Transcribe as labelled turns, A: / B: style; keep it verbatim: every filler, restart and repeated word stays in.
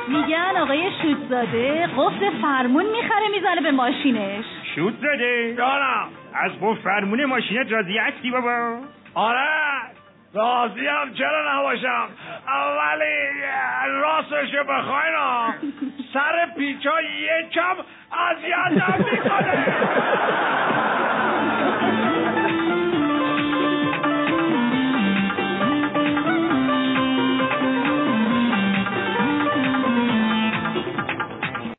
A: میگن آقای شوتزاده قفل فرمون میخره میزنه به ماشینش.
B: شوتزاده؟
C: جانم.
B: از قفل فرمون ماشینت راضی هستی بابا؟
C: آره راضیم، چرا نباشم، ولی راستشو بخواین سر پیچا یکم اذیتم میکنه.